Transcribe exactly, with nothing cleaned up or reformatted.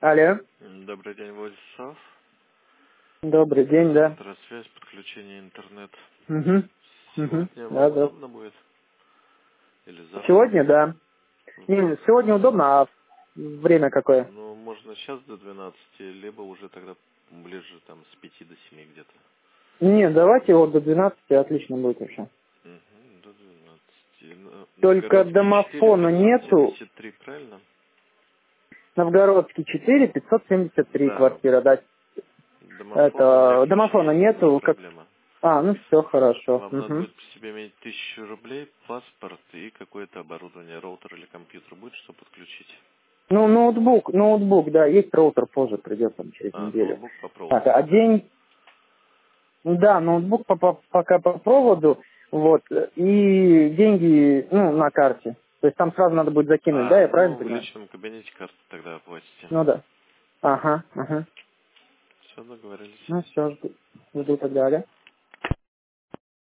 Алло. Добрый день, Владислав. Добрый день, да. Связь, подключение интернет. Угу. Угу. Сегодня Да, вам да. удобно будет? Или завтра? Сегодня, да. Не, сегодня удобно, а время какое? Ну, можно сейчас до двенадцати, либо уже тогда ближе там с пяти до семи где-то. Не, давайте вот до двенадцати, отлично будет вообще. Угу, до двенадцати. На- Только Новгородский четыре, домофона пятьсот нету. семьдесят три, правильно? Новгородский четыре, пятьсот семьдесят три Да. квартира, да. Домофон, у меня Это, ключ домофона есть, не нету, как... проблема. А, ну все хорошо. Вам надо Угу. будет при себе иметь тысячу рублей, паспорт и какое-то оборудование, роутер или компьютер будет, что подключить? Ну, ноутбук, ноутбук, да, есть роутер, позже придет там через А, неделю. ноутбук по Так, проводу. а день... Да, ноутбук по- по- пока по проводу, вот, и деньги, ну, на карте. То есть там сразу надо будет закинуть, да, А, я правильно ну, в понимаю? личном кабинете карту тогда оплатите. Ну да. Ага, ага. Все, договорились. Ну все, жду, жду тогда, да?